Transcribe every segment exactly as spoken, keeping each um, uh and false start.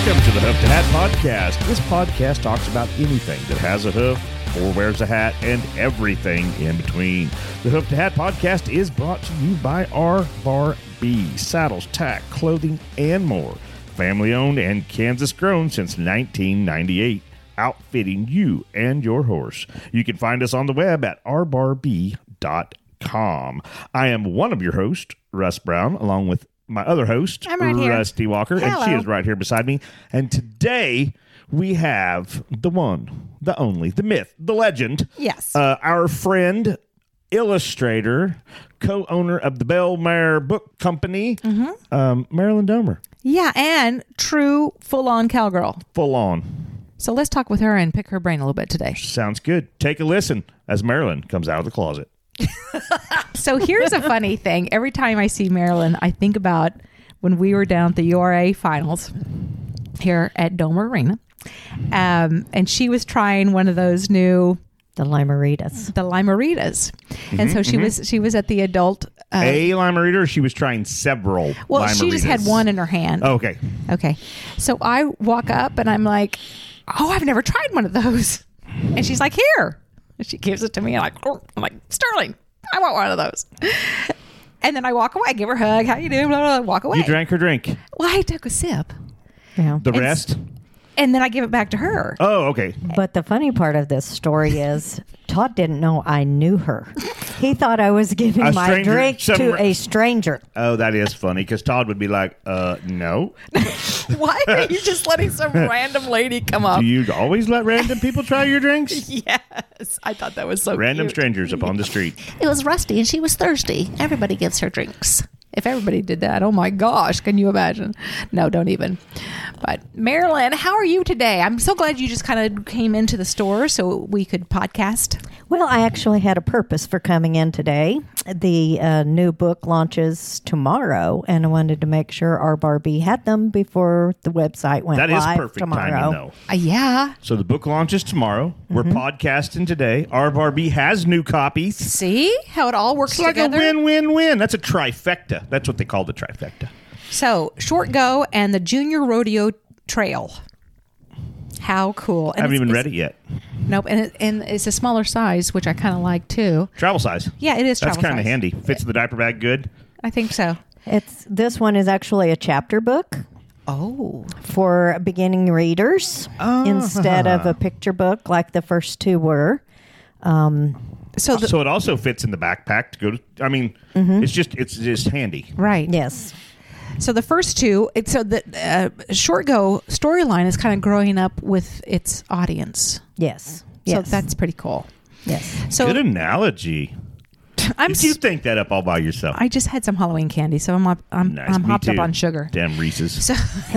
Welcome to the Hoof to Hat Podcast. This podcast talks about anything that has a hoof or wears a hat and everything in between. The Hoof to Hat Podcast is brought to you by R Bar B. Saddles, tack, clothing, and more. Family owned and Kansas grown since nineteen ninety-eight. Outfitting you and your horse. You can find us on the web at r bar b dot com. I am one of your hosts, Russ Brown, along with my other host, I'm right here. Rusty Walker, Hello. and she is right here beside me. And today we have the one, the only, the myth, the legend. Yes. Uh, our friend, illustrator, co-owner of the Bell Mare Book Company, mm-hmm. um, Marilyn Domer. Yeah, and true full-on cowgirl. Full on. So let's talk with her and pick her brain a little bit today. Sounds good. Take a listen as Marilyn comes out of the closet. So here's a funny thing. Every time I see Marilyn, I think about when we were down at the U R A finals here at Domer Arena. Um, and she was trying one of those new... The Limeritas. The Limeritas. Mm-hmm, and so she mm-hmm. was she was at the adult... Uh, a Limerita, or she was trying several Well, Limeritas? she just had one in her hand. Oh, okay. Okay. So I walk up and I'm like, oh, I've never tried one of those. And she's like, here. And she gives it to me. I'm like, oh. I'm like, Sterling, I want one of those. And then I walk away, give her a hug. How you doing? Blah, blah, blah, walk away. You drank her drink. Well, I took a sip. Yeah. The And rest? And then I give it back to her. Oh, okay. But the funny part of this story is Todd didn't know I knew her. He thought I was giving A my stranger- drink some- to a stranger. Oh, that is funny, because Todd would be like, uh, no. Why are you just letting some random lady come up? Do you always let random people try your drinks? Yes. I thought that was so Random cute. strangers upon the street. It was Rusty and she was thirsty. Everybody gives her drinks. If everybody did that, oh my gosh, can you imagine? No, don't even. But Marilyn, how are you today? I'm so glad you just kind of came into the store so we could podcast. Well, I actually had a purpose for coming in today. The uh, new book launches tomorrow, and I wanted to make sure R Bar B had them before the website went That is live perfect tomorrow. timing, though. Uh, yeah. So the book launches tomorrow. We're podcasting today. R Bar B has new copies. See how it all works It's like together? a win-win-win. That's a trifecta. That's what they call the trifecta. So, Short Go and the Junior Rodeo Trail. How cool. I haven't it's- even it's- read it yet. Nope. And, it, and it's a smaller size, which I kind of like too. Travel size. Yeah, it is That's travel kind of size. handy. Fits in the diaper bag good. I think so. It's this one is actually a chapter book Oh. for beginning readers Ah. instead of a picture book like the first two were. Um, So, the, So it also fits in the backpack to go to, I mean, it's just, it's just handy. right. yes. So the first two, it, so the uh, Short Go storyline is kind of growing up with its audience. Yes. So Yes. that's pretty cool. yes. So Good analogy. I'm Did you s- think that up all by yourself? I just had some Halloween candy, so I'm up, I'm Nice. I'm Me hopped up too. on sugar. Damn Reese's. So,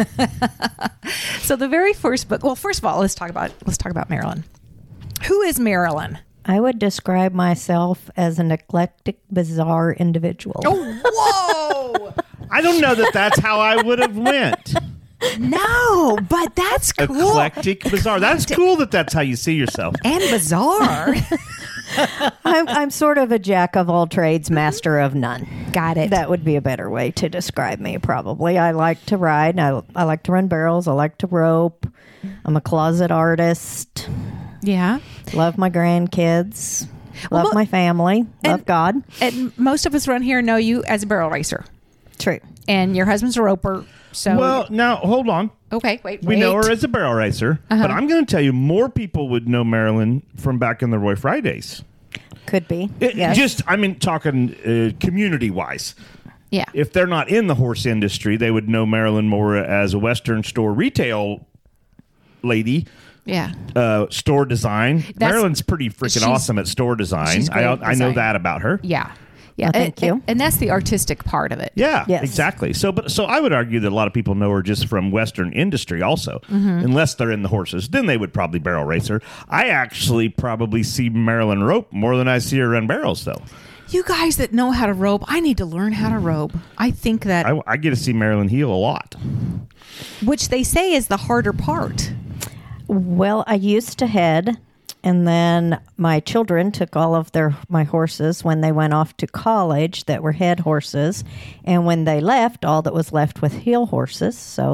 so the very first book. Well, first of all, let's talk about let's talk about Marilyn. Who is Marilyn? I would describe myself as an eclectic, bizarre individual. Whoa! I don't know that that's how I would have went. No, but that's cool Eclectic, bizarre. That's cool that that's how you see yourself. and bizarre. I'm, I'm sort of a jack of all trades, master of none. Got it. That would be a better way to describe me, probably. I like to ride. I, I like to run barrels. I like to rope. I'm a closet artist. Yeah. Love my grandkids. Love Well, my family. Love and- God. And most of us around here know you as a barrel racer, True. and your husband's a roper. So Well, now, hold on. okay, wait, We wait. know her as a barrel racer, but I'm going to tell you, more people would know Marilyn from back in the Roy Fridays. Could be. It, yes. Just, I mean, talking uh, community-wise. Yeah. If they're not in the horse industry, they would know Marilyn more as a Western store retail lady. Yeah. Uh, store design. That's- Marilyn's pretty freaking she's- awesome at store design. she's great I, at I know design. that about her. Yeah. Yeah. Well, thank and, you. And, and that's the artistic part of it. Yeah, Yes. exactly. So, but so I would argue that a lot of people know her just from Western industry, also, unless they're in the horses. Then they would probably barrel race her. I actually probably see Marilyn rope more than I see her run barrels, though. You guys that know how to rope, I need to learn how to rope. I think that, I, I get to see Marilyn heel a lot. which they say is the harder part. Well, I used to head, and then my children took all of their my horses when they went off to college that were head horses, and when they left, all that was left was heel horses. So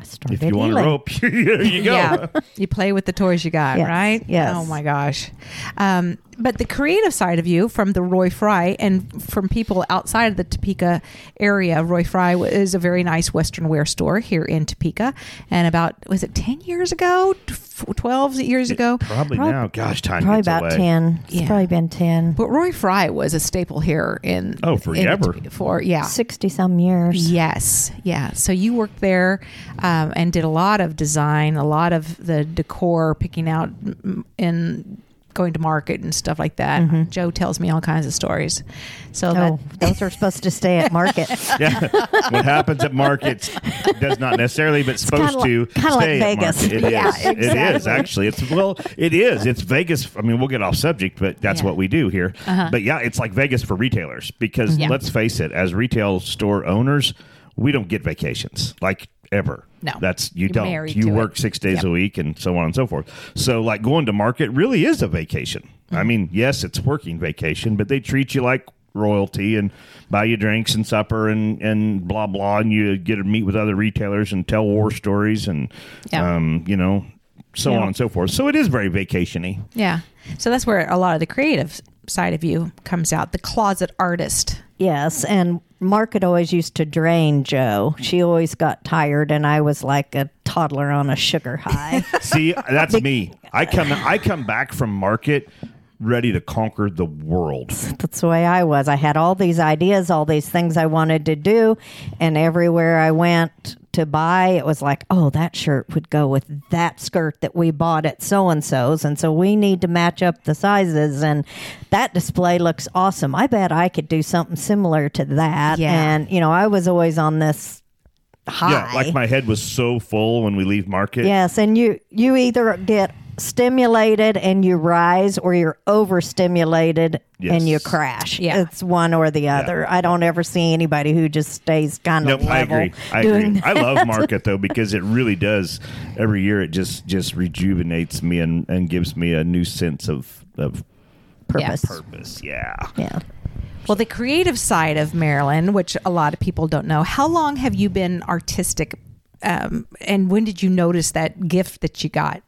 started if you want a healing. rope, there you go. Yeah, you play with the toys you got, Yes, right? yes. Oh my gosh. Um, but the creative side of you, from the Roy Fry and from people outside of the Topeka area, Roy Fry is a very nice Western wear store here in Topeka. And about, was it ten years ago? twelve years ago? Probably, Prob- now. Gosh, time Probably gets about away. ten. It's Yeah. probably been ten. But Roy Fry was a staple here in Oh, in forever. the- for yeah. Sixty some years. Yes, yeah. So you worked there um, and did a lot of design, a lot of the decor, picking out mm, and going to market and stuff like that. Joe tells me all kinds of stories. So Oh, that, those are supposed to stay at market. Yeah. What happens at markets does not necessarily, but supposed kinda like- to kinda like stay at Vegas. market. It Yeah, is. It is exactly. actually. It's well, it is. It's Vegas. I mean, we'll get off subject, but that's Yeah. what we do here. Uh-huh. But yeah, it's like Vegas for retailers because Yeah. let's face it, as retail store owners, we don't get vacations like ever. No. That's you You're don't. married You to work it. six days Yep. a week and so on and so forth. So like going to market really is a vacation. Mm-hmm. I mean, yes, it's working vacation, but they treat you like royalty and buy you drinks and supper and, and blah, blah. And you get to meet with other retailers and tell war stories and, Yeah. um, you know, so Yeah. on and so forth. So it is very vacation-y. yeah. So that's where a lot of the creative side of you comes out, the closet artist. Yes, and Market always used to drain Joe. She always got tired, and I was like a toddler on a sugar high. See, that's me. I come I come back from market ready to conquer the world. That's the way I was. I had all these ideas, all these things I wanted to do, and everywhere I went to buy, it was like, oh, that shirt would go with that skirt that we bought at so-and-so's, and so we need to match up the sizes, and that display looks awesome. I bet I could do something similar to that. Yeah. And, you know, I was always on this high. Yeah, like my head was so full when we leave market. Yes, and you you either get stimulated and you rise, or you're overstimulated Yes. and you crash. Yeah. It's one or the other. I don't ever see anybody who just stays kind of Nope, I level. agree. I doing agree. I love market though because it really does. Every year it just just rejuvenates me and, and gives me a new sense of of purpose. purpose. Yeah. Yeah. Well, the creative side of Marilyn, which a lot of people don't know, how long have you been artistic? Um, and when did you notice that gift that you got?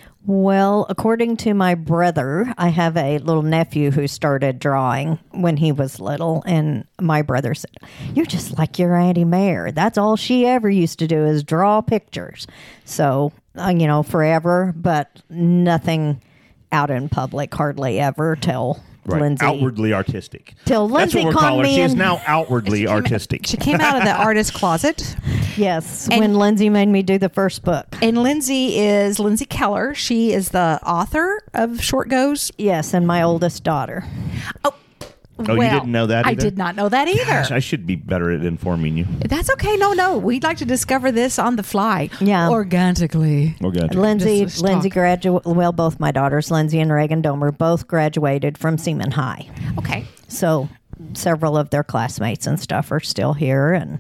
Well, according to my brother, I have a little nephew who started drawing when he was little, and my brother said, "You're just like your Auntie Mare. That's all she ever used to do is draw pictures." So, uh, you know, forever, but nothing out in public, hardly ever till Right. Lindsay. Outwardly artistic. Till That's Lindsay what we're called calling her. me She is in- now outwardly artistic. She came out of the artist closet. Yes, And- when Lindsay made me do the first book. And Lindsay is Lindsay Keller. She is the author of Short Goes. Yes, and my oldest daughter. Oh, Oh, you well, didn't know that I either? did not know that either. Gosh, I should be better at informing you. That's okay. No, no. We'd like to discover this on the fly. Yeah. Organically. Okay. Lindsay, Just Lindsay talk. graduated. Well, both my daughters, Lindsay and Reagan Domer, both graduated from Seaman High. Okay. So several of their classmates and stuff are still here. And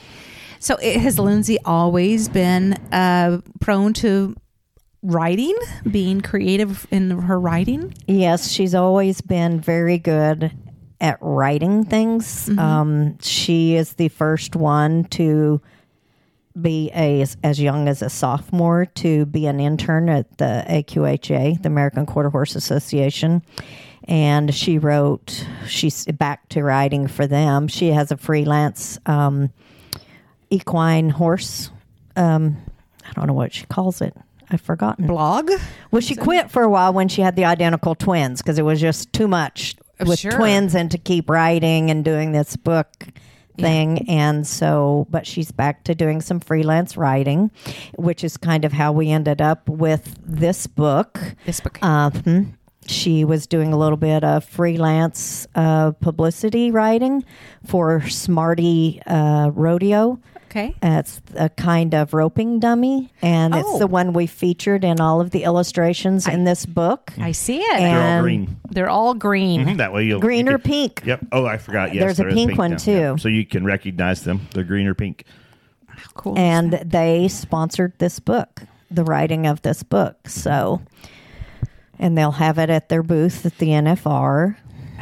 So it, has Lindsay always been uh, prone to writing, being creative in her writing? yes, she's always been very good at writing things. Um, she is the first one to be a, as young as a sophomore to be an intern at the A Q H A, the American Quarter Horse Association. And she wrote, she's back to writing for them. She has a freelance um, equine horse. Um, I don't know what she calls it. I've forgotten. Blog? Well, she quit for a while when she had the identical twins because it was just too much with Sure. twins and to keep writing and doing this book thing. And so, but she's back to doing some freelance writing, which is kind of how we ended up with this book. This book. Um, she was doing a little bit of freelance uh, publicity writing for Smarty uh, Rodeo. Okay. It's a kind of roping dummy, and Oh. it's the one we featured in all of the illustrations in this book. I see it. They're all And- green. They're all green. Mhm, That way you'll Green you or can- pink? Yep. Oh, I forgot. Yes, There's a there is pink one, now. too. Yeah. So you can recognize them. They're green or pink. Cool. And they sponsored this book, the writing of this book. So, and they'll have it at their booth at the N F R.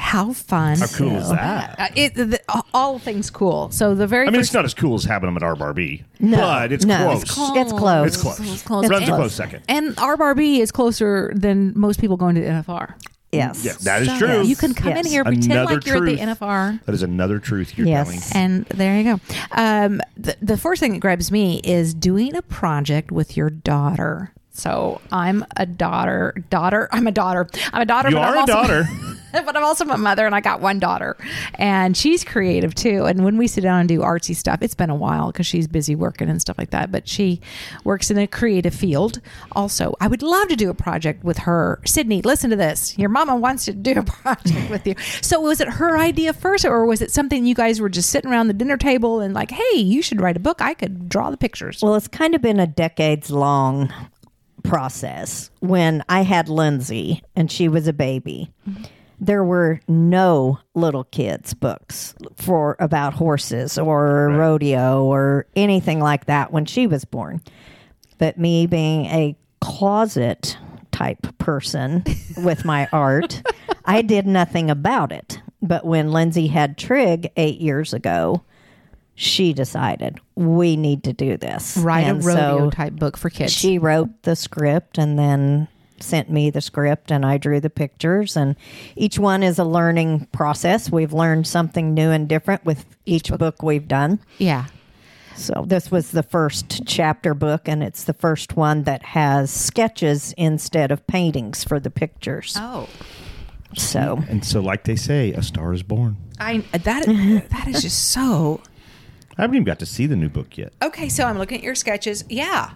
How fun. How cool is that? Uh, it, the, all things cool. So the very I mean, first it's not as cool as having them at R B R B, No, but it's no, close. It's close. It's close. It's close. It's close. Runs a And- close second. And R B R B is closer than most people going to the N F R. Yes. Yeah, that is So true. You can come Yes. in here, pretend Another like you're at truth. the N F R. That is another truth you're Yes. telling. And there you go. Um, the, the first thing that grabs me is doing a project with your daughter. So I'm a daughter. Daughter. I'm a daughter. I'm a daughter. You but are I'm a also, daughter. But I'm also my mother, and I got one daughter, and she's creative too. And when we sit down and do artsy stuff, it's been a while because she's busy working and stuff like that. But she works in a creative field. Also, I would love to do a project with her. Sydney, listen to this. Your mama wants to do a project with you. So was it her idea first, or was it something you guys were just sitting around the dinner table and like, hey, you should write a book. I could draw the pictures. Well, it's kind of been a decades long process. When I had Lindsay and she was a baby, mm-hmm. there were no little kids books for about horses or Right. rodeo or anything like that when she was born. But me being a closet type person with my art, I did nothing about it. But when Lindsay had Trig eight years ago, she decided we need to do this. Write And a rodeo so type book for kids. she wrote the script and then sent me the script, and I drew the pictures, and each one is a learning process. We've learned something new and different with each book we've done. yeah. So this was the first chapter book, and it's the first one that has sketches instead of paintings for the pictures. Oh. So And so, like they say, a star is born. I that that is just so. I haven't even got to see the new book yet. Okay, so I'm looking at your sketches. Yeah.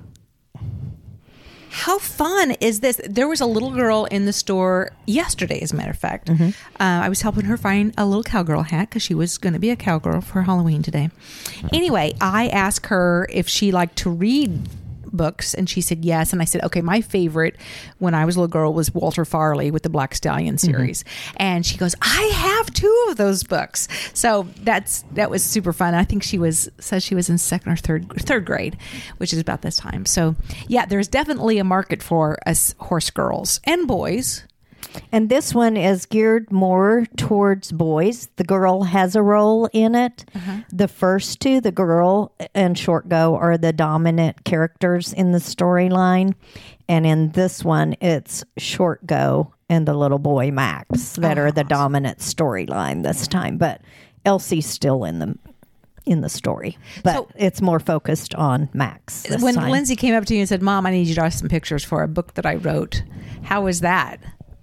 How fun is this? There was a little girl in the store yesterday, as a matter of fact. Mm-hmm. Uh, I was helping her find a little cowgirl hat because she was going to be a cowgirl for Halloween today. Anyway, I asked her if she liked to read books, and she said yes. And I said, okay, my favorite when I was a little girl was Walter Farley with the Black Stallion series. Mm-hmm. And she goes, I have two of those books. So that's that was super fun. I think she was says she was in second or third third grade, which is about this time. So yeah, there's definitely a market for us horse girls and boys. And this one is geared more towards boys. The girl has a role in it. Uh-huh. The first two, the girl and Short Go, are the dominant characters in the storyline. And in this one, it's Short Go and the little boy Max that oh, are the awesome. dominant storyline this time. But Elsie's still in the in the story. But So- it's more focused on Max this When time. Lindsay came up to you and said, Mom, I need you to draw some pictures for a book that I wrote. How was that?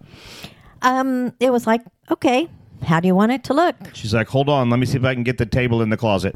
Um, it was like, okay, how do you want it to look? She's like, hold on, let me see if I can get the table in the closet.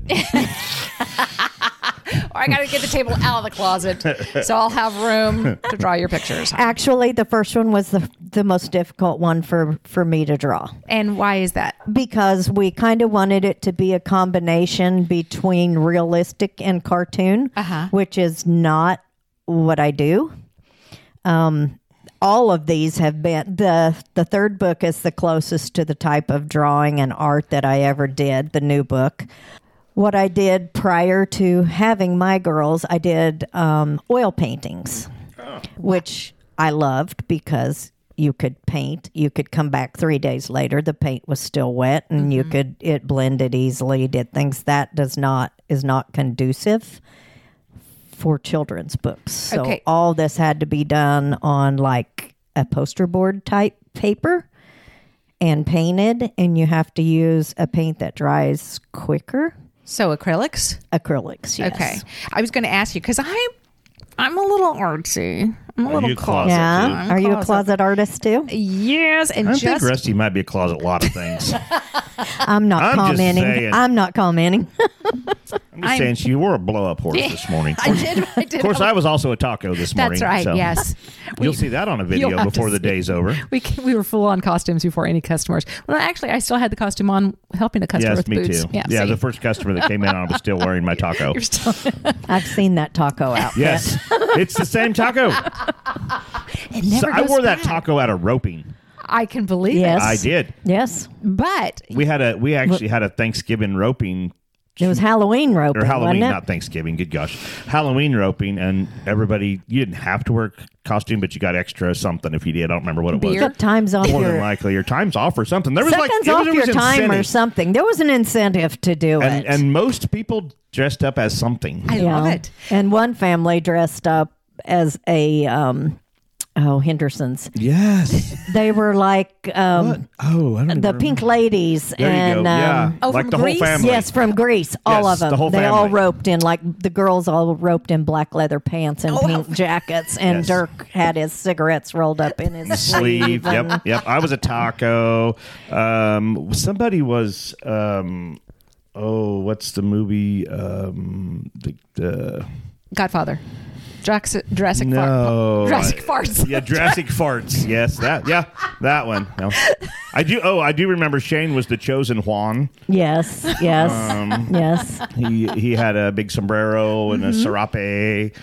Or I got to get the table out of the closet so I'll have room to draw your pictures. Actually, the first one was the the most difficult one for, for me to draw And why is that? because we kind of wanted it to be a combination between realistic and cartoon, Uh-huh. which is not what I do. Um, all of these have been the the third book is the closest to the type of drawing and art that I ever did. The new book. What I did prior to having my girls, I did um, oil paintings, oh. which I loved because you could paint. You could come back three days later. The paint was still wet, and mm-hmm. you could it blended easily. Did things that does not is not conducive for children's books. So Okay. all this had to be done on like a poster board type paper and painted, and you have to use a paint that dries quicker. So acrylics? Acrylics, yes. Okay. I was going to ask you because I'm, I'm a little artsy. I'm a Are little you a closet Yeah. too? I'm Are you a closet. closet artist too? Yes, and I just think Rusty might be a closet a lot of things. I'm not I'm just commenting. saying. I'm not commenting. I'm just I'm- saying she wore a blow up horse this morning. I did. I did. Of course, I was also a taco this morning. That's right. so Yes. You'll We- see that on a you'll video have to before the see. day's over. We can, we were full on costumes before any customers. Well, actually, I still had the costume on, helping a customer Yes, with me boots. too. Yeah, Yeah, see? the first customer that came in, I was still wearing my taco. You're still. I've seen that taco outfit. Yes, it's the same taco. It never So I goes wore that bad. taco out of roping. I can believe Yes. it. I did. Yes. But We had a we actually had a Thanksgiving roping It was Halloween roping, or Halloween, wasn't it? not Thanksgiving. Good gosh, Halloween roping, and everybody. You didn't have to wear costume, but you got extra something if you did. I don't remember what it was. Beer? Got times off More your than likely, your time's off or something. There was like seconds it was, off it your was time or incentive. something. There was an incentive to do and it. and most people dressed up as something. I you love know? it. And one family dressed up as a um, oh Henderson's. Yes. They were like um, What? Oh, I don't even the remember. Pink Ladies. There you and go. Yeah, um, Oh, like from the Grease? whole family. yes, from Greece, all Yes, of them. the whole they all family. roped in like the girls all roped in black leather pants and Oh, pink how- jackets, and Yes. Dirk had his cigarettes rolled up in his sleeve. sleeve. and- Yep, yep. I was a taco. Um, somebody was. Um, oh, what's the movie? Um, the, the Godfather. Jurassic, Jurassic no, Fart. Jurassic I- Farts. Yeah, Jurassic Farts. Yes, that. Yeah, that one. No. I do. Oh, I do remember Shane was the chosen Juan. Yes, yes, Um, yes. He he had a big sombrero and a serape.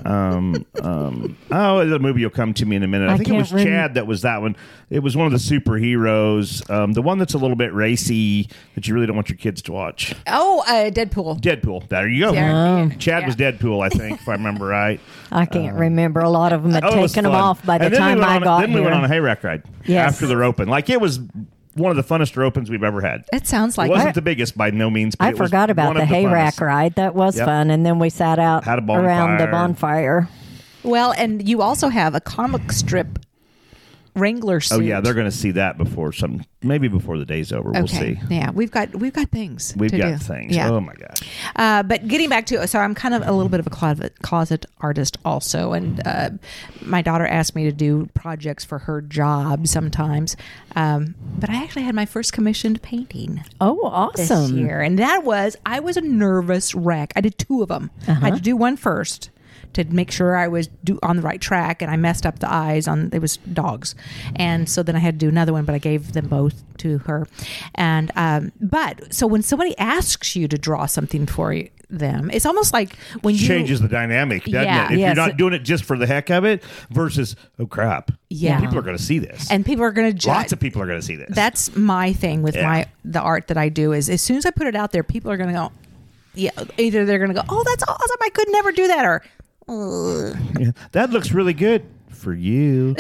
Um, um, oh, the movie will come to me in a minute. I, I think it can't was rem- Chad that was that one. It was one of the superheroes. Um, the one that's a little bit racy that you really don't want your kids to watch. Oh, uh, Deadpool. Deadpool. There you go. Yeah. Chad Yeah. was Deadpool, I think, if I remember right. I can't remember. A lot of them had Oh, it was taken them fun. off by the And then we time went I on, got Then here. we went on a hayrack ride Yes. after the roping. Like it was one of the funnest ropings we've ever had. It sounds like It wasn't I- the biggest by no means. But I it was forgot about one the of hayrack funnest. ride. That was Yep. fun. And then we sat out Had a around the bonfire. bonfire. Well, and you also have a comic strip Wrangler suit. Oh yeah, they're going to see that before some, maybe before the day's over. We'll okay. see. Yeah, we've got we've got things. We've to got do. things. Yeah. Oh my god. Uh, but getting back to so I'm kind of a little bit of a closet closet artist also, and uh, my daughter asked me to do projects for her job sometimes. Um, but I actually had my first commissioned painting Oh, this awesome. year, and that was I was a nervous wreck. I did two of them. I had to do one first to make sure I was do, on the right track, and I messed up the eyes on it was dogs, and so then I had to do another one, but I gave them both to her. And um, but so when somebody asks you to draw something for you, them, it's almost like when you Changes the dynamic, doesn't Yeah. it? If Yes. you're not doing it just for the heck of it versus, oh crap, Yeah. people are going to see this. and people are going to judge. Lots of people are going to see this. That's my thing with Yeah. my the art that I do is as soon as I put it out there, people are going to go, yeah, either they're going to go, oh, that's awesome, I could never do that, or "Ugh." Yeah, that looks really good for you.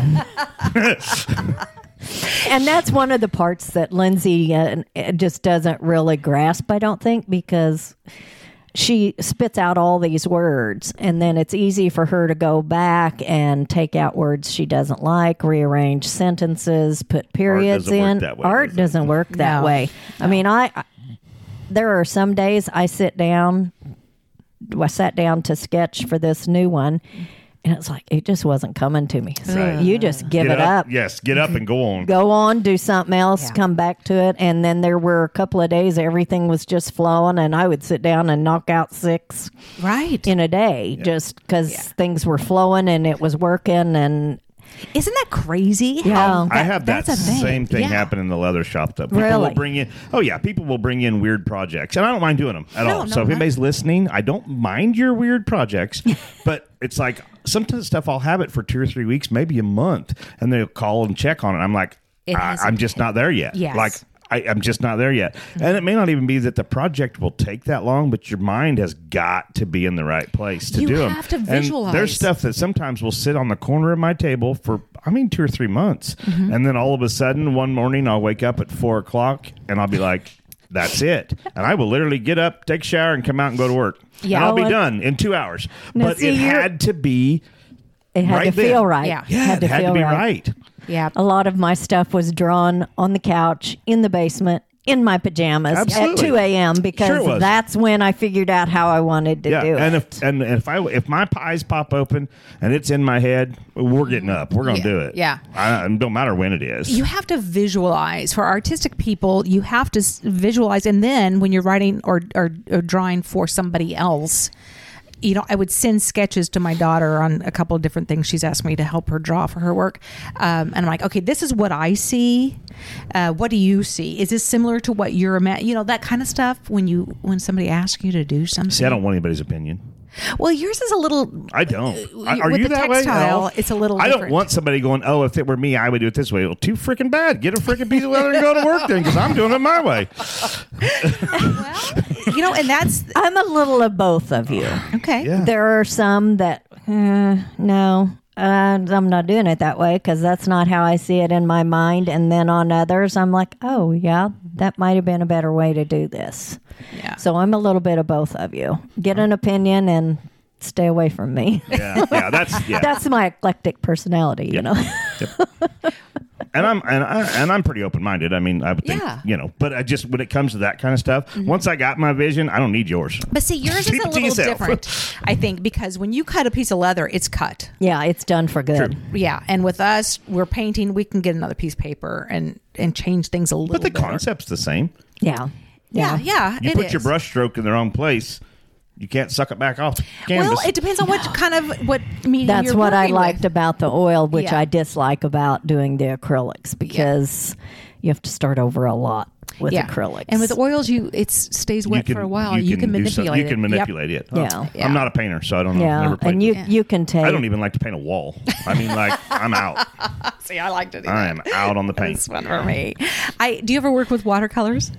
And that's one of the parts that Lindsay uh, just doesn't really grasp, I don't think, because she spits out all these words, and then it's easy for her to go back and take out words she doesn't like, rearrange sentences, put periods doesn't work in. that way, Art does it? doesn't work that No. way. I mean, I, I there are some days I sit down. I sat down to sketch for this new one, and it's like it just wasn't coming to me. So Right. you just give Get it up. Yes, get up and go on. Go on, do something else, Yeah. come back to it. And then there were a couple of days everything was just flowing, and I would sit down and knock out six right? in a day just because Yeah. things were flowing and it was working. And Isn't that crazy? Yeah. How I have that that's a thing. same thing Yeah. happen in the leather shop. Though people Really? will bring in, oh yeah, people will bring in weird projects, and I don't mind doing them at No, all. no, so if no. anybody's listening, I don't mind your weird projects, but it's like sometimes stuff I'll have it for two or three weeks, maybe a month, and they'll call and check on it. I'm like, It I, hasn't- I'm just not there yet. Yes. Like. I, I'm just not there yet. And it may not even be that the project will take that long, but your mind has got to be in the right place to You do them. have to And visualize. there's stuff that sometimes will sit on the corner of my table for, I mean, two or three months. Mm-hmm. And then all of a sudden, one morning, I'll wake up at four o'clock and I'll be like, that's it. And I will literally get up, take a shower, and come out and go to work. Yeah, and I'll be well, done in two hours. Now, but see, it you're- had to be, it had Right to feel then. right. Yeah. yeah, had it to had feel to be right. right. Yeah. A lot of my stuff was drawn on the couch in the basement in my pajamas Absolutely. at two a.m. because Sure it was. that's when I figured out how I wanted to Yeah, do and it. if and if I if my pies pop open and it's in my head, we're getting up. We're gonna Yeah, do it. yeah. I, it don't matter when it is. You have to visualize. For artistic people, you have to s- visualize, and then when you're writing or, or, or drawing for somebody else, you know, I would send sketches to my daughter on a couple of different things she's asked me to help her draw for her work, um, and I'm like, okay, this is what I see. Uh, what do you see? Is this similar to what you're ima- you know, that kind of stuff? When you when somebody asks you to do something, See, I don't want anybody's opinion. Well, yours is a little. I don't. Uh, Are with you the that way? textile, No. it's a little I don't different. want somebody going, oh, if it were me, I would do it this way. Well, too freaking bad. Get a freaking piece of leather and go to work then, because I'm doing it my way. Well, you know, and that's I'm a little of both of you. okay. Yeah. There are some that, uh, no, uh, I'm not doing it that way because that's not how I see it in my mind. And then on others, I'm like, oh, yeah, that might have been a better way to do this. Yeah. So I'm a little bit of both of you. Get an opinion and stay away from me. Yeah, yeah, that's yeah. That's my eclectic personality, you know. Yep. And I'm and I and I'm pretty open minded. I mean, I would think, Yeah. you know, but I just when it comes to that kind of stuff, Mm-hmm. once I got my vision, I don't need yours. But see, yours Keep is a it to little yourself. different, I think, because when you cut a piece of leather, it's cut. Yeah, it's done for good. True. Yeah, and with us, we're painting. We can get another piece of paper and and change things a little. But the bit. concept's the same. Yeah. Yeah, yeah, You it put is. your brush stroke in the wrong place, you can't suck it back off the canvas. Well, it depends on what kind of what medium That's you're what I working liked with. about the oil, which Yeah. I dislike about doing the acrylics because you have to start over a lot with Yeah. acrylics. And with oils, you it stays wet for a while. You can, do manipulate some- it. You can Yep. manipulate it. Yeah. Yeah. I'm not a painter, so I don't know. yeah, Never played and you with it. you can take. I don't even like to paint a wall. I mean, like, I'm out. See, I liked it. I am out on the paint. It's fun for me. I do you ever work with watercolors?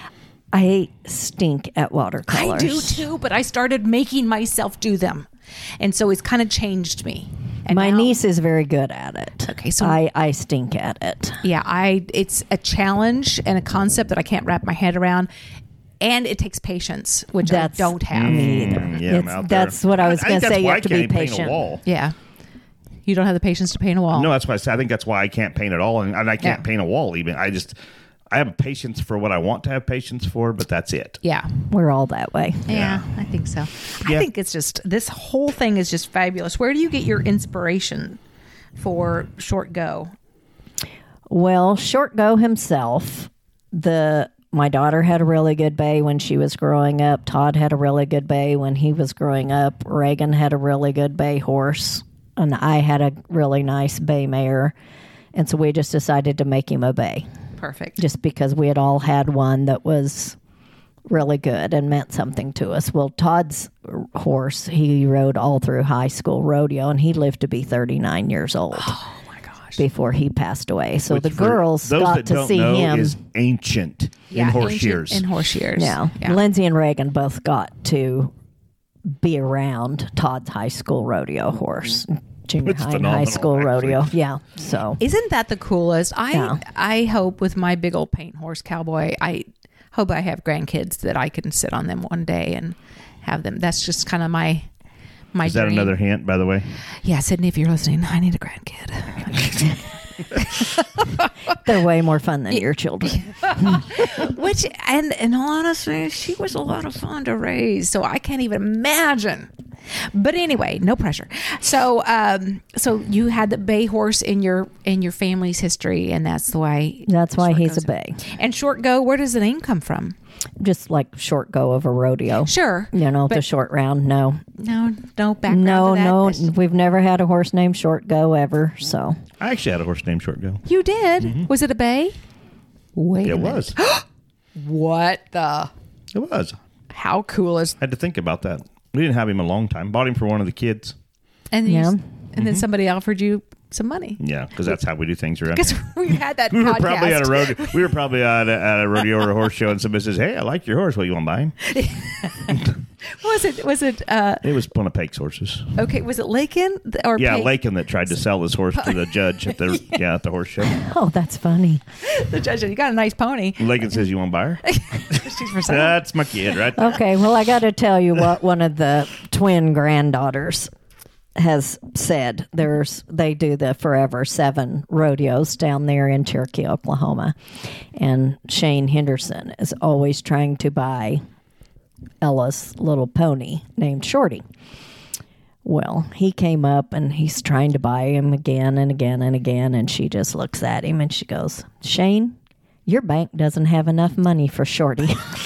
I stink at watercolors. I do too, but I started making myself do them, and so it's kind of changed me. And My now- niece is very good at it. Okay, so- I, I stink at it. yeah, I it's a challenge and a concept that I can't wrap my head around, and it takes patience, which That's I don't have. me either. Mm, yeah, I'm It's- out there. that's what I was think gonna that's say, you why have I to can't be even paint patient. a wall. Yeah, you don't have the patience to paint a wall. No, that's why I said I think that's why I can't paint at all, and, and I can't Yeah. paint a wall even. I just I have a patience for what I want to have patience for, but that's it. Yeah. We're all that way. Yeah, I think so. I Yeah. think it's just this whole thing is just fabulous. Where do you get your inspiration for Short Go? Well, Short Go himself, the my daughter had a really good bay when she was growing up. Todd had a really good bay when he was growing up. Reagan had a really good bay horse, and I had a really nice bay mare. And so we just decided to make him a bay, Perfect. just because we had all had one that was really good and meant something to us. Well, Todd's horse, he rode all through high school rodeo, and he lived to be thirty-nine years old Oh my gosh. before he passed away. So Which the for girls those got that to don't see know, him. is ancient Yeah, in horse ancient- years. In horse years. Yeah. Yeah. Lindsay and Reagan both got to be around Todd's high school rodeo horse, junior It's high and high phenomenal, school actually. rodeo. Yeah. So Isn't that the coolest? I Yeah. I hope with my big old paint horse cowboy, I hope I have grandkids that I can sit on them one day and have them. That's just kind of my my Is that dream. another hint, by the way? Yeah, Sydney, if you're listening, I need a grandkid. they're way more fun than your children. Which, and in all honesty, she was a lot of fun to raise. So I can't even imagine. But anyway, no pressure. So, um, so you had the bay horse in your in your family's history, and that's the why. That's why Short he's Go's a bay. And Short Go, where does the name come from? Just like Short Go of a rodeo. Sure, You know, the but short round. No, no, no background. no, to that. no. That's- We've never had a horse named Short Go ever. So I actually had a horse named Short Go. You did? Was it a bay? Wait, a It minute. was. What the? It was. How cool is? I had to think about that. We didn't have him a long time. Bought him for one of the kids. And then, you- Yeah. and Mm-hmm. then somebody offered you some money. Yeah, because that's how we do things around Because here. we had that We were podcast. probably at a rodeo. We were probably at a, at a rodeo or a horse show, and somebody says, "Hey, I like your horse. What, you want to buy him?" Was it? Was it? Uh, It was one of Pake's horses. okay. Was it Lakin or Yeah, Pate? Lakin that tried to sell his horse to the judge at the yeah at the horse show. oh, that's funny. The judge said, "You got a nice pony." Lakin says, "You want to buy her?" She's for sale. That's my kid, right there. Okay, well, I got to tell you what one of the twin granddaughters has said. There's they do the Forever Seven rodeos down there in Cherokee, Oklahoma, and Shane Henderson is always trying to buy Ella's little pony named Shorty. Well, he came up and he's trying to buy him again and again and again, and she just looks at him and she goes, "Shane, your bank doesn't have enough money for Shorty."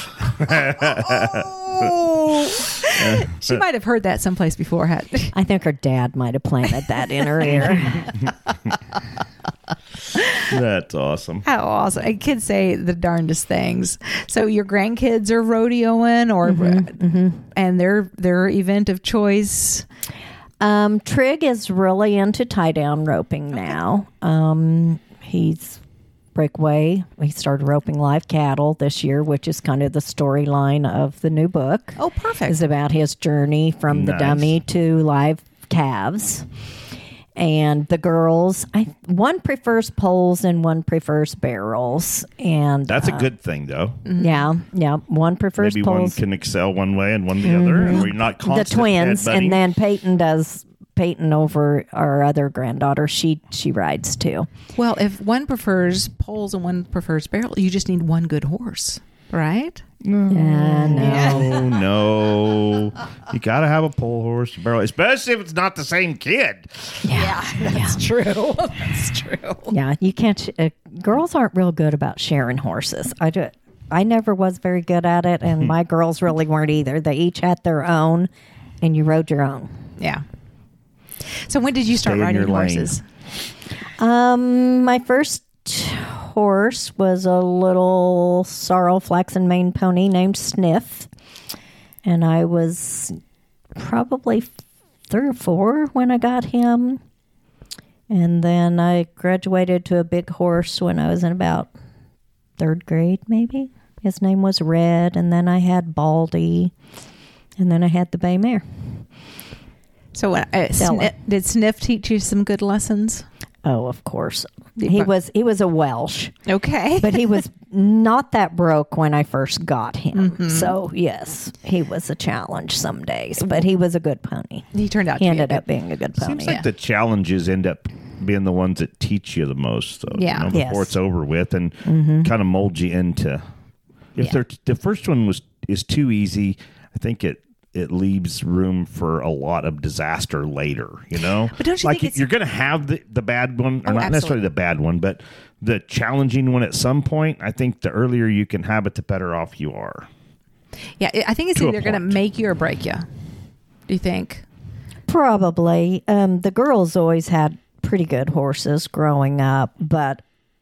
She might have heard that someplace before. Had I think her dad might have planted that in her ear. That's awesome. How awesome. And kids say the darndest things. So your grandkids are rodeoing or Mm-hmm, mm-hmm. and their their event of choice. Um, Trig is really into tie down roping now. Um, he's breakaway. He started roping live cattle this year, which is kind of the storyline of the new book. Oh, perfect. Is about his journey from the Nice. dummy to live calves. And the girls, I, one prefers poles and one prefers barrels. And That's uh, a good thing, though. yeah, yeah. One prefers Maybe one poles. can excel one way and one the other, and we're not The constant twins, headbutting. and then Peyton does. Peyton over our other granddaughter. She she rides too. Well, if one prefers poles and one prefers barrel, you just need one good horse, right? Yeah, no. No, no. You got to have a pole horse, a barrel, especially if it's not the same kid. Yeah, That's true. That's true. yeah. You can't. sh- Uh, girls aren't real good about sharing horses. I do. I never was very good at it, and my girls really weren't either. They each had their own, and you rode your own. Yeah. So when did you start Stay in riding your lane. horses? Um, my first horse was a little sorrel flaxen mane pony named Sniff, and I was probably three or four when I got him. And then I graduated to a big horse when I was in about third grade, maybe. His name was Red, and then I had Baldy, and then I had the bay mare. So uh, uh, Stella. Sniff, did Sniff teach you some good lessons? Oh, of course. Did He bu- was he was a Welsh. Okay. But he was not that broke when I first got him. Mm-hmm. So, yes, he was a challenge some days, but he was a good pony. he turned out He to ended be a up being a good pony. Seems like yeah. the challenges end up being the ones that teach you the most, though. Yeah. You know, before Yes. it's over with, and kind of mold you into. If Yeah. they're the first one was is too easy, I think it it leaves room for a lot of disaster later. You know, But don't you like think it's- you're going to have the the bad one, or Oh, not necessarily absolutely. the bad one, but the challenging one at some point. I think the earlier you can have it, the better off you are. Yeah, I think it's To a either going to point. make you or break you. Do you think? Probably. Um, the girls always had pretty good horses growing up, but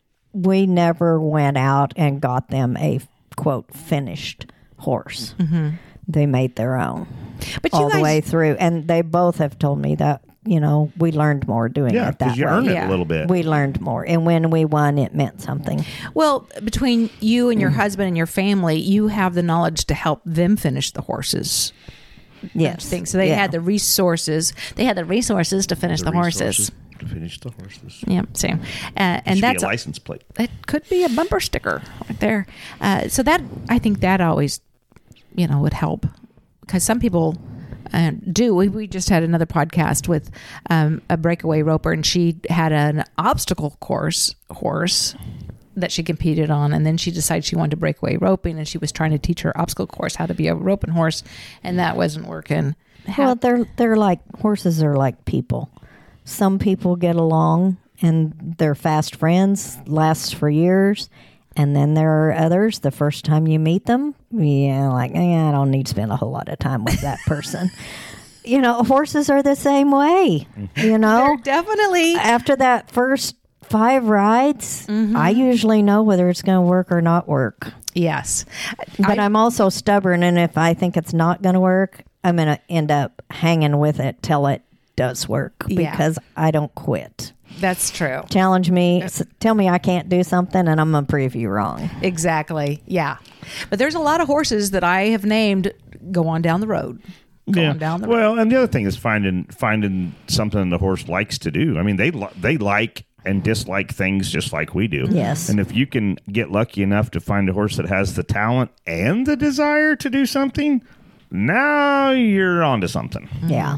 we never went out and got them a, quote, finished horse. They made their own But you all guys, the way through. And they both have told me that, you know, we learned more doing Yeah, it that because you way. earn it Yeah. a little bit. We learned more. And when we won, it meant something. well, between you and your Mm. husband and your family, you have the knowledge to help them finish the horses. Yes. Thing. So they Yeah. had the resources. They had the resources to finish the, horses. resources to finish the horses. Yeah, same. Uh, Should and be that's a license plate. it could be a bumper sticker right there. Uh, so that I think that always, you know, would help because some people uh, do. We, we just had another podcast with um, a breakaway roper, and she had an obstacle course horse that she competed on, and then she decided she wanted to breakaway roping, and she was trying to teach her obstacle course how to be a roping horse, and that wasn't working. How- Well, they're they're like horses are like people. Some people get along and they're fast friends, lasts for years, and then there are others. The first time you meet them, yeah, like eh, I don't need to spend a whole lot of time with that person. You know, horses are the same way. You know, They're definitely after that first five rides, Mm-hmm. I usually know whether it's going to work or not work. yes, But I- I'm also stubborn, and if I think it's not going to work, I'm going to end up hanging with it till it does work Yeah. because I don't quit. that's true. Challenge me, s- tell me I can't do something, and I'm going to prove you wrong. Exactly. Yeah. But there's a lot of horses that I have named go on down the road. Go on down the road. Well, and the other thing is finding finding something the horse likes to do. I mean, they li- they like and dislike things just like we do. Yes. And if you can get lucky enough to find a horse that has the talent and the desire to do something, now you're onto something. Yeah.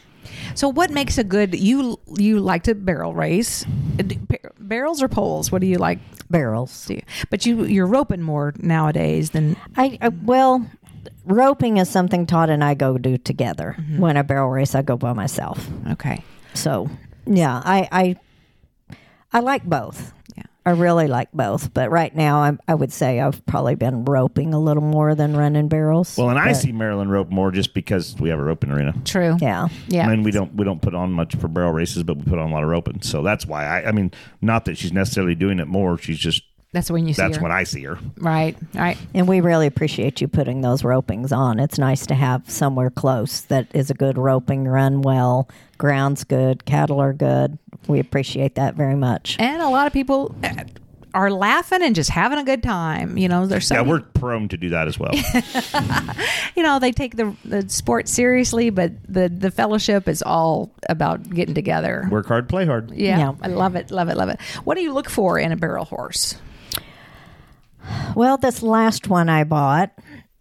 So what makes a good you you like to barrel race? Uh, do- bar- Barrels or poles? What do you like Barrels. to do? But you you're roping more nowadays than I, I well, roping is something Todd and I go do together. When I barrel race, I go by myself. okay. So, yeah, I I, I like both. Yeah. I really like both, but right now I'm, I would say I've probably been roping a little more than running barrels. Well, and I but, see Marilyn rope more just because we have a roping arena. True. Yeah. Yeah. I mean, we don't we don't put on much for barrel races, but we put on a lot of roping. So that's why I. I mean, not that she's necessarily doing it more. She's just That's when you see that's her. when I see her. Right. Right. And we really appreciate you putting those ropings on. It's nice to have somewhere close that is a good roping, run well, ground's good, cattle are good. We appreciate that very much. And a lot of people are laughing and just having a good time. You know, there's so Yeah, many- we're prone to do that as well. you know, they take the the sport seriously, but the the fellowship is all about getting together. Work hard, play hard. Yeah, Yeah. I love it, love it, love it. What do you look for in a barrel horse? Well, this last one I bought,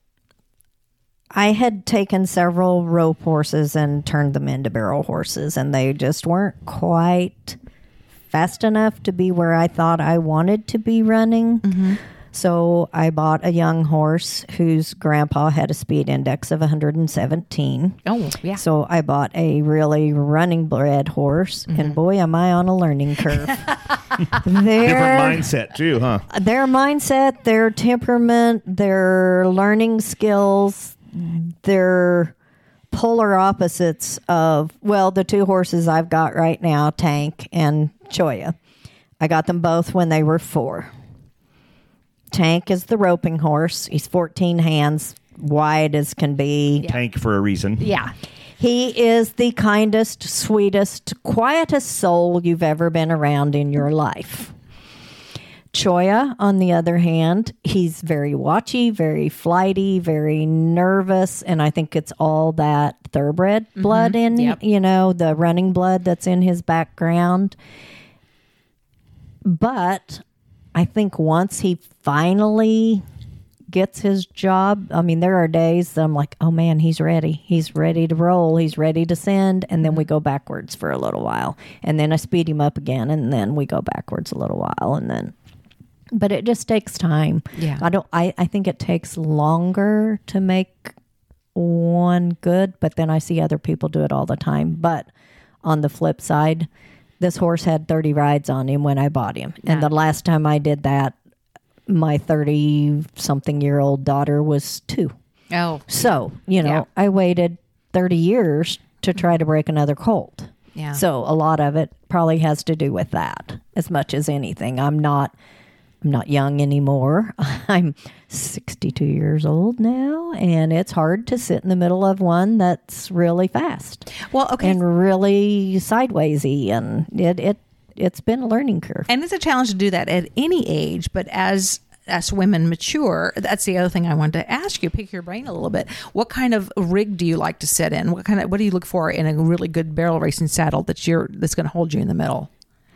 I had taken several rope horses and turned them into barrel horses, and they just weren't quite fast enough to be where I thought I wanted to be running. Mm-hmm. So I bought a young horse whose grandpa had a speed index of one hundred seventeen. Oh, yeah. So I bought a really running bred horse, mm-hmm. and boy, am I on a learning curve. Different Their, mindset too, huh? their mindset, their temperament, their learning skills, their polar opposites of, well, the two horses I've got right now, Tank and Choya. I got them both when they were four. Tank is the roping horse. He's fourteen hands, wide as can be. Tank for a reason. Yeah. He is the kindest, sweetest, quietest soul you've ever been around in your life. Choya, on the other hand, he's very watchy, very flighty, very nervous, and I think it's all that thoroughbred blood in, Yep. you know, the running blood that's in his background. But I think once he finally gets his job, I mean, there are days that I'm like, oh man, he's ready. He's ready to roll. He's ready to send. And then we go backwards for a little while. And then I speed him up again. And then we go backwards a little while. And then, but it just takes time. Yeah. I don't, I, I think it takes longer to make one good, but then I see other people do it all the time. But on the flip side, this horse had thirty rides on him when I bought him. And Yeah. the last time I did that, my thirty-something-year-old daughter was two. Oh, So, you know, Yeah. I waited thirty years to try to break another colt. yeah. So a lot of it probably has to do with that as much as anything. I'm not I'm not young anymore. I'm sixty-two years old now, and it's hard to sit in the middle of one that's really fast well, okay. and really sidewaysy, and it it it's been a learning curve. And it's a challenge to do that at any age, but as as women mature, that's the other thing I wanted to ask you, pick your brain a little bit. What kind of rig do you like to sit in? What kind of what do you look for in a really good barrel racing saddle that's your that's going to hold you in the middle?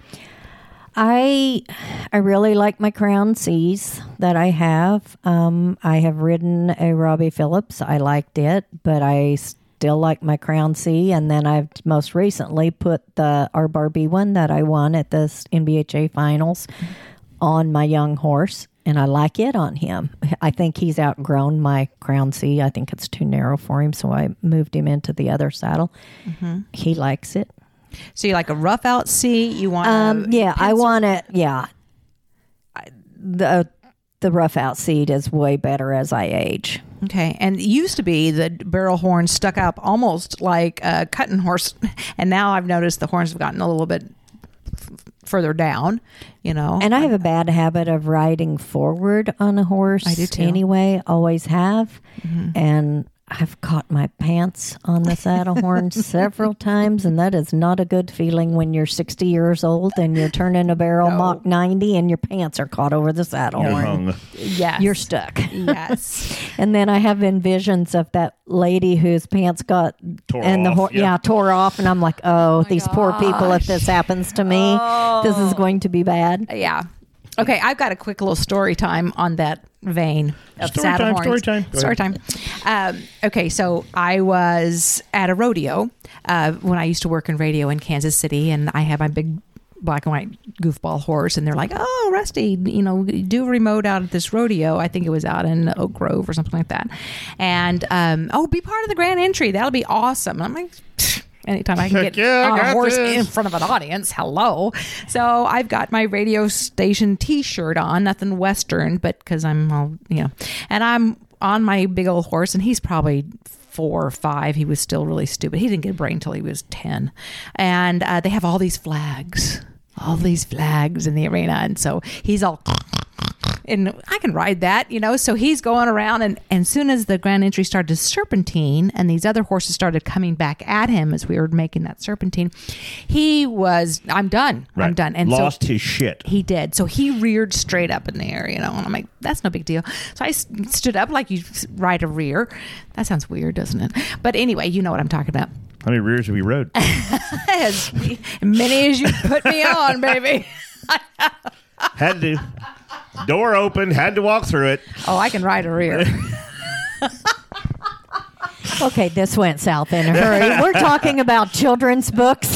I I really like my Crown C's that I have. Um, I have ridden a Robbie Phillips. I liked it, but I still like my Crown C. And then I've most recently put the R B R B one that I won at the N B H A finals on my young horse, and I like it on him. I think he's outgrown my Crown C. I think it's too narrow for him, so I moved him into the other saddle. Mm-hmm. He likes it. So you like a rough out C? You want? Um, a yeah, I pencil- want it. Yeah, I, the the rough out seat is way better as I age. Okay, and it used to be the barrel horn stuck up almost like a cutting horse, and now I've noticed the horns have gotten a little bit f- further down. You know, And I have a bad habit of riding forward on a horse. I do too. Anyway, always have, and I've caught my pants on the saddle horn several times, and that is not a good feeling when you're sixty years old and you're turning a barrel No. Mach ninety and your pants are caught over the saddle You're horn. hung. yes, You're stuck. yes. And then I have visions of that lady whose pants got Tore and the off, hor- yeah. yeah. tore off, and I'm like, oh, these poor people. If this happens to me, this is going to be bad. Yeah. Okay, I've got a quick little story time on that vein of Story saddle time, horns. story time. Go Story time. Um, okay, so I was at a rodeo uh, when I used to work in radio in Kansas City, and I had my big black and white goofball horse, and they're like, oh, Rusty, you know, do a remote out at this rodeo. I think it was out in Oak Grove or something like that. And, um, oh, be part of the grand entry. That'll be awesome. And I'm like, Anytime I can Heck get yeah, I on a got horse this. in front of an audience, hello. So I've got my radio station T-shirt on, nothing Western, but because I'm all, you know, and I'm on my big old horse, and he's probably four or five. He was still really stupid. He didn't get a brain until he was ten. And uh, they have all these flags, all these flags in the arena. And so he's all... And I can ride that, you know. So he's going around, and and soon as the grand entry started to serpentine, and these other horses started coming back at him as we were making that serpentine, he was, I'm done, Right. I'm done, and Lost so his shit. he did. So he reared straight up in the air, you know. And I'm like, that's no big deal. So I s- stood up like you s- ride a rear. That sounds weird, doesn't it? But anyway, you know what I'm talking about. How many rears have we rode? As many as you put me on, baby. Had to. Door open, had to walk through it. Oh, I can ride a rear. Okay, this went south in a hurry. We're talking about children's books.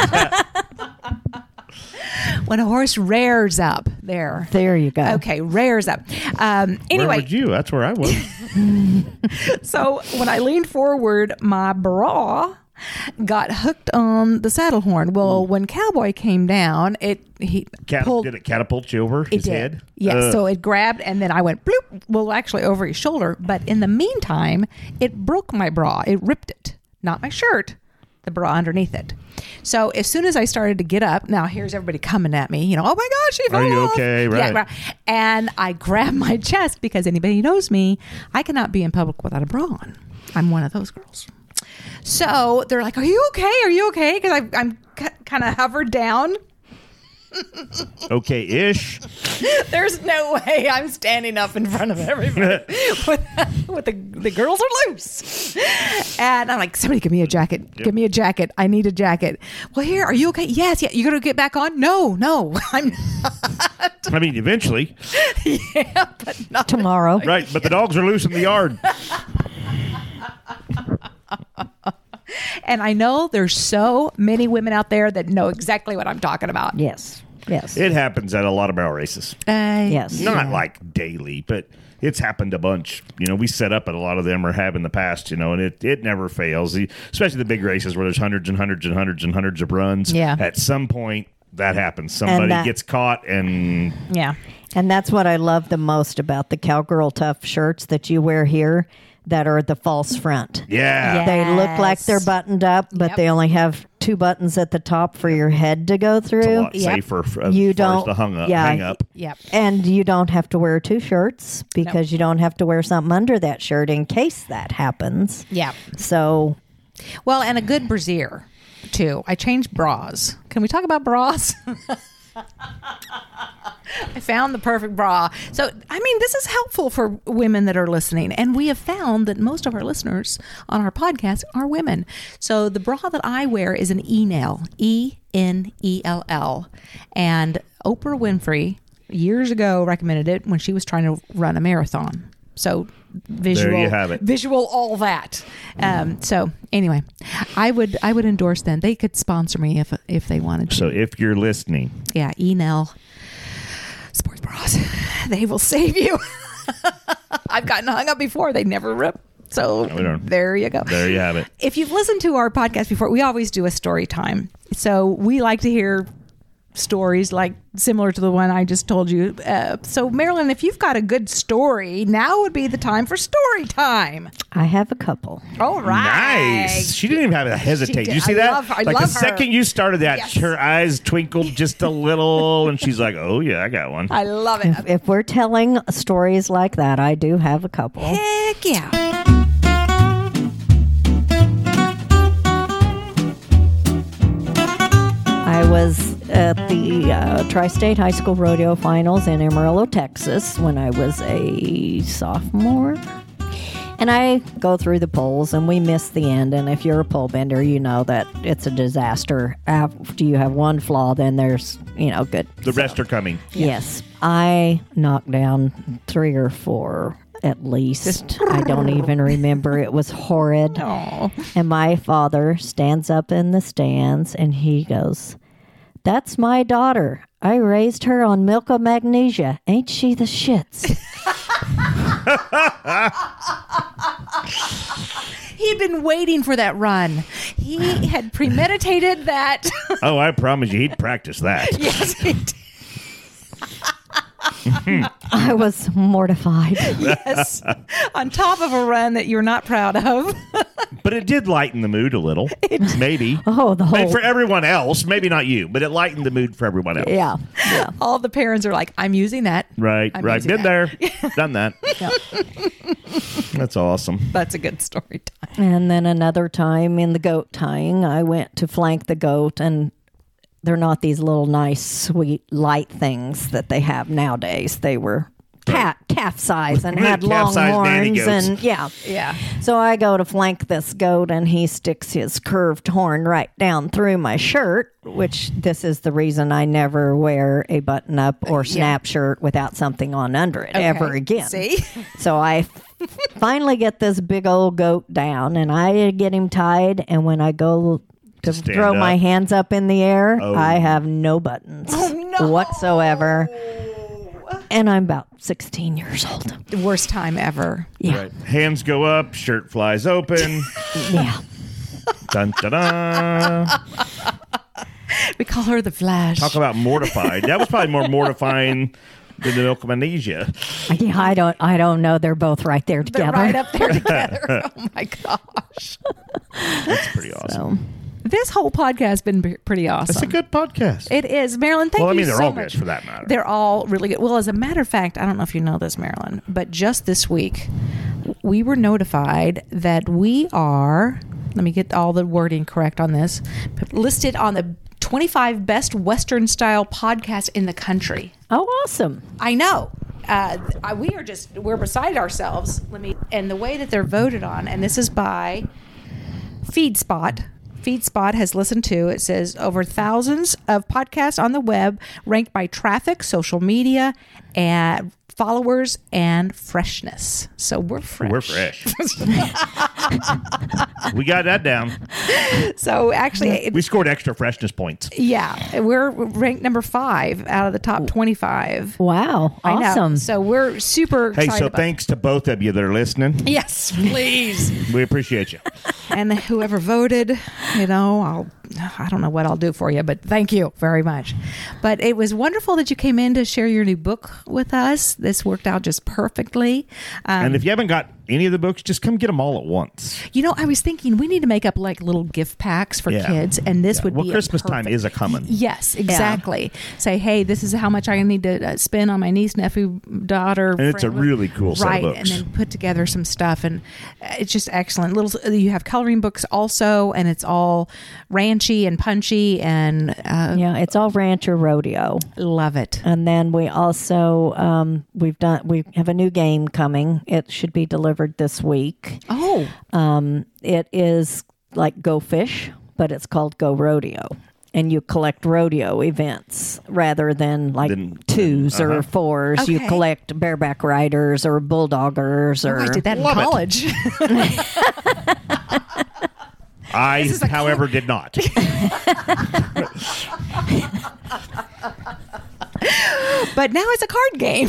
When a horse rears up, there. There you go. Okay, rears up. Um, Where anyway, would you? That's where I was. so when I leaned forward, my bra got hooked on the saddle horn. Well, when Cowboy came down, it he Cat- pulled. did it catapult you over It his did. head? Yeah, Ugh. so it grabbed, and then I went bloop. Well, actually over his shoulder, but in the meantime, it broke my bra. It ripped it, not my shirt, the bra underneath it. So as soon as I started to get up, now here's everybody coming at me. You know, oh my gosh, she fell Are you off. okay? Right. Yeah, right. And I grabbed my chest because anybody who knows me, I cannot be in public without a bra on. I'm one of those girls. So they're like, "Are you okay? Are you okay?" Because I'm c- kind of hovered down. Okay, ish. There's no way I'm standing up in front of everybody with, with the the girls are loose. And I'm like, somebody give me a jacket. Yep. Give me a jacket. I need a jacket. Well, here, are you okay? Yes, yeah. You gonna get back on? No, no, I'm not. I mean, eventually. Yeah, but not Tomorrow. Right, but the dogs are loose in the yard. And I know there's so many women out there that know exactly what I'm talking about. Yes. Yes. It happens at a lot of barrel races. Uh, yes. Not like daily, but it's happened a bunch. You know, we set up at a lot of them or have in the past, you know, and it, it never fails. The- Especially the big races where there's hundreds and hundreds and hundreds and hundreds of runs. Yeah. At some point, that happens. Somebody that- gets caught and Yeah. And that's what I love the most about the Cowgirl Tough shirts that you wear here that are the false front. yeah. Yeah. They look like they're Yes. buttoned up, but Yep. they only have two buttons at the top for your head to go through. It's a lot Yep. safer for, as You far as don't- the hung up, yeah. hang up. Yep. And you don't have to wear two shirts because you don't have to wear something under that shirt in case that happens. Yeah. So, Well, and a good brassiere too. I changed bras. Can we talk about bras? I found the perfect bra. So, I mean, this is helpful for women that are listening. And we have found that most of our listeners on our podcast are women. So, the bra that I wear is an E-Nell, E N E L L. And Oprah Winfrey years ago recommended it when she was trying to run a marathon. So, visual, There you have it. visual, all that. Um, so, anyway, I would I would endorse them. They could sponsor me if if they wanted to. So if you're listening, Yeah, E-Nell sports bras. They will save you. I've gotten hung up before. They never rip. So we don't. there you go. there you have it. If you've listened to our podcast before, we always do a story time. So we like to hear stories like similar to the one I just told you. Uh, so Marilyn, if you've got a good story, now would be the time for story time. I have a couple. All right. Nice. She didn't even have to hesitate. She Did you did. see I that? love her. I like love the her. second you started that, Yes. her eyes twinkled just a little, and she's like, "Oh yeah, I got one." I love it. If, if we're telling stories like that, I do have a couple. Heck yeah. I was at the uh, Tri-State High School Rodeo Finals in Amarillo, Texas, when I was a sophomore. And I go through the polls, and we miss the end. And if you're a pole bender, you know that it's a disaster. After you have one flaw, then there's, you know, good. The rest are coming. Yes. I knocked down three or four at least. I don't even remember. It was horrid. Oh. And my father stands up in the stands and he goes, "That's my daughter. I raised her on milk of magnesia. Ain't she the shits?" He'd been waiting for that run. He he had premeditated that. Oh, I promise you, he'd practice that. Yes, he did. I was mortified. Yes. On top of a run that you're not proud of. But it did lighten the mood a little. Maybe. Oh, the Maybe whole. for everyone else. Maybe not you, but it lightened the mood for everyone else. Yeah. Yeah. All the parents are like, I'm using that. Right, I'm right. using Been that. there. Done that. That's awesome. That's a good story time. And then another time in the goat tying, I went to flank the goat, and they're not these little nice, sweet, light things that they have nowadays. They were cat calf size and had long Calf-sized nanny horns, goats. and yeah, Yeah. So I go to flank this goat, and he sticks his curved horn right down through my shirt, which this is the reason I never wear a button up or snap shirt without something on under it ever Okay. again. See? So I finally get this big old goat down, and I get him tied, and when I go to Stand throw my up. hands up in the air, Oh. I have no buttons Oh, no. whatsoever. And I'm about sixteen years old. The worst time ever. Yeah. Right. Hands go up, shirt flies open. Yeah. Dun, da, da. We call her the Flash. Talk about mortified. That was probably more mortifying than the milk of amnesia. Yeah, I don't I don't know. They're both right there They're together. right up there together. Oh my gosh. That's pretty awesome. So, This whole podcast has been b- pretty awesome. That's a good podcast. It is. Marilyn, thank Well, I you mean, they're so all much. good for that matter. They're all really good. Well, as a matter of fact, I don't know if you know this, Marilyn, but just this week, we were notified that we are, let me get all the wording correct on this, but listed on the twenty-five best Western style podcasts in the country. oh, awesome. I know. Uh, I- we are just, we're beside ourselves. Let me, and the way that they're voted on, and this is by FeedSpot. FeedSpot has listened to, it says, over thousands of podcasts on the web ranked by traffic, social media, and followers and freshness. So we're fresh. We're fresh. We got that down. So actually, it- We scored extra freshness points. yeah, we're ranked number five out of the top twenty-five. Wow. I know. Awesome. So we're super Hey, excited so about thanks to both of you that are listening. Yes, please. We appreciate you. And whoever voted, you know, I'll, I don't know what I'll do for you, but thank you very much. But it was wonderful that you came in to share your new book with us. This worked out just perfectly. Um, And if you haven't got any of the books, just come get them all at once. you know, I was thinking we need to make up like little gift packs for Yeah. kids, and this Yeah. would Well, be a Christmas time perfect- is a coming. Yes, exactly. Say, hey, this is how much I need to uh, spend on my niece, nephew, daughter. And it's a friend, really cool set of right? books. And then put together some stuff, and uh, it's just excellent. Little, you have coloring books also, and it's all ranchy and punchy, and uh, Yeah, it's all Rancher Rodeo. love it. And then we also um, we've done we have a new game coming. It should be delivered this week. Oh, Um, it is like Go Fish, but it's called Go Rodeo. And you collect rodeo events rather than like Than- twos uh-huh. or fours. You Okay. collect bareback riders or bulldoggers or I did that in Love it. college. I, is a however, did not. But now it's a card game.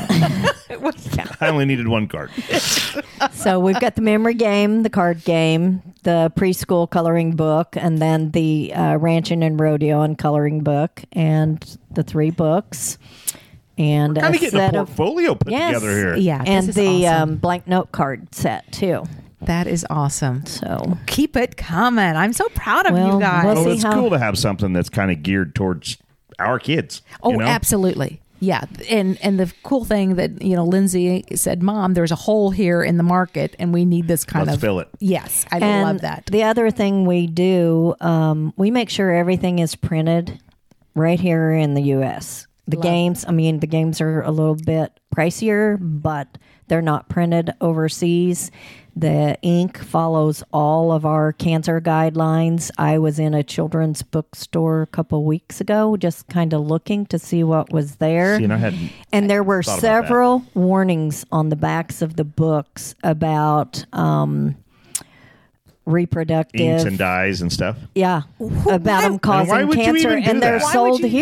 I only needed one card. So we've got the memory game, the card game, the preschool coloring book, and then the uh, ranching and rodeo and coloring book, and the three books, and Kind a of getting a set of portfolio put yes, together here. Yeah, and this is the awesome. um, blank note card set too. That is awesome. So Keep it coming. I'm so proud of Well, you guys. we'll Oh, see it's how- cool to have something that's kind of geared towards our kids. Oh, you know? absolutely. Yeah. And and the cool thing that, you know, Lindsay said, Mom, there's a hole here in the market and we need this kind Let's of fill it. Yes. I and love that. The other thing we do, um, we make sure everything is printed right here in the U S. The Love games, I mean, the games are a little bit pricier, but they're not printed overseas. The ink follows all of our cancer guidelines. I was in a children's bookstore a couple weeks ago, just kind of looking to see what was there. See, and I had And there were Thought about several warnings on the backs of the books about um, reproductive, inks and dyes and stuff. yeah, about them why causing would you cancer, even do and they're that? Why would sold you- here.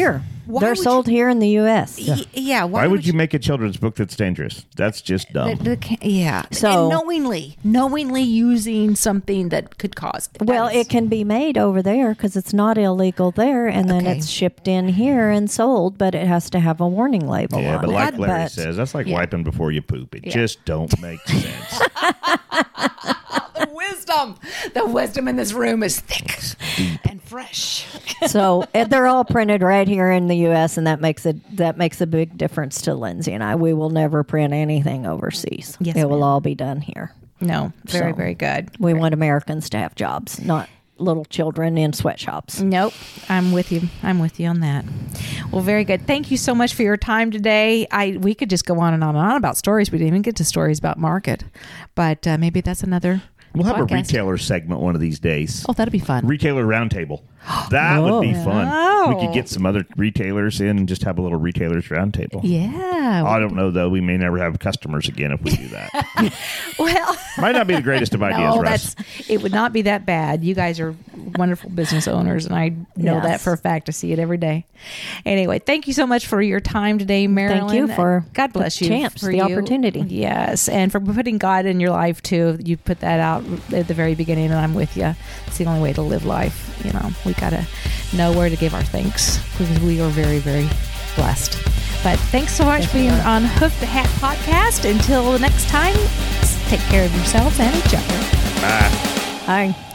Why They're would sold here in the U S. You, y- yeah. Why would you make a children's book that's dangerous? That's just dumb. The, the, ca- yeah. So- and knowingly, knowingly using something that could cause. Well, that is- it can be made over there because it's not illegal there, and then Okay. it's shipped in here and sold, but it has to have a warning label yeah, on but it. like Larry But- says, that's like Yeah. wiping before you poop. It Yeah. just don't make sense. the wisdom, the wisdom in this room is thick and fresh. So eh, they're all printed right here in the U S, and that makes a that makes a big difference to Lindsay and I. We will never print anything overseas. Yes, it will ma'am. all be done here. No, very, So- very good. We want Americans to have jobs, not little children in sweatshops. Nope. I'm with you. I'm with you on that. Well, very good. Thank you so much for your time today. I we could just go on and on and on about stories. We didn't even get to stories about market, but uh, maybe that's another. We'll have podcast. a retailer segment one of these days. Oh, that'd be fun. Retailer roundtable. That would be fun. Oh. We could get some other retailers in and just have a little retailers roundtable. Yeah. I don't know, though. We may never have customers again if we do that. Well, Might not be the greatest of ideas, no, Russ. that's it. Would not be that bad. You guys are wonderful business owners, and I know Yes. that for a fact. I see it every day. Anyway, thank you so much for your time today, Marilyn. you for God bless the you chance, for the you. opportunity. Yes, and for putting God in your life too. You put that out at the very beginning, and I'm with you. It's the only way to live life. You know, we gotta know where to give our thanks because we are very, very blessed. But thanks so much for being on Hoof the Hat podcast. Until next time, take care of yourselves and each other. Bye. Hi.